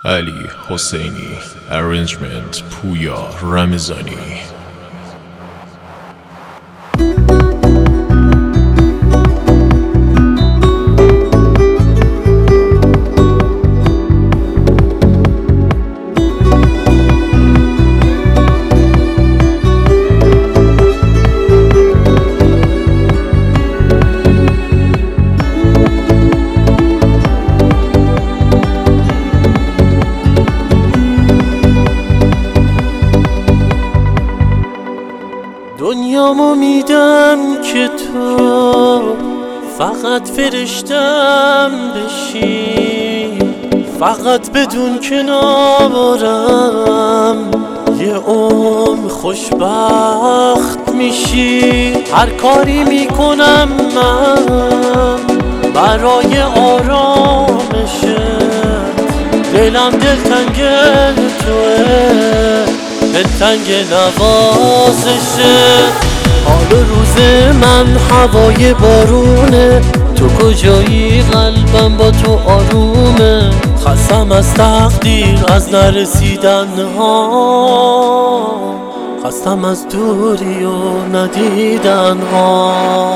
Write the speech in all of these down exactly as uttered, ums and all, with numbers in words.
علی حسینی. Arrangement پویا رمضانی. دنیامو میدم که تو فقط فرشتم بشی، فقط بدون کنارم یه عمر خوشبخت میشی. هر کاری میکنم من برای آرامشت، دلم دلتنگ توه، دلتنگ نوازشه. حال روز من هوای بارونه، تو کجایی قلبم با تو آرومه. خستم از تقدیر از نرسیدن ها، خستم از دوری و ندیدن ها.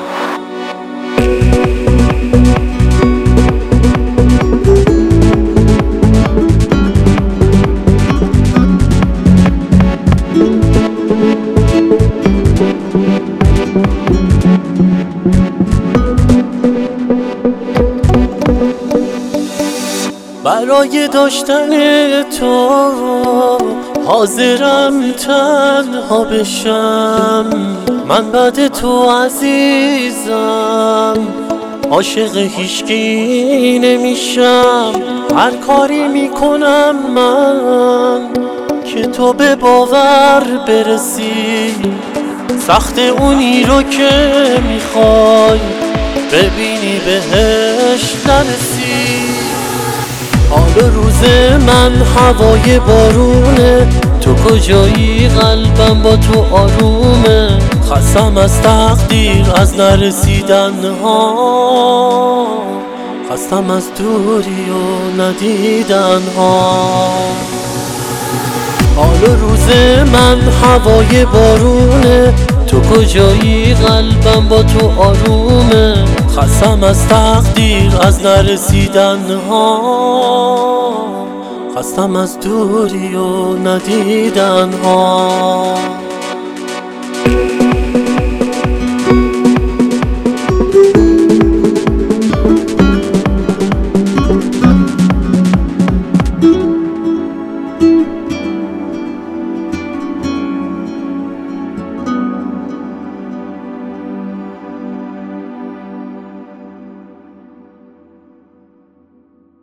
برای داشتن تو حاضرم تنها بشم. من بعد تو عزیزم عاشق هیچکی نمیشم. هر کاری میکنم من که تو به باور برسی، سخت اونی رو که میخوای ببینی بهش نرسی. حال روز من هوای بارونه، تو کجایی قلبم با تو آرومه. خستم از تقدیر از نرسیدن ها، خستم از دوری و ندیدن ها. حال روز من هوای بارونه، تو کجایی قلبم با تو آرومه. خستم از تقدیر از نرسیدن ها، خستم از دوری و ندیدن ها.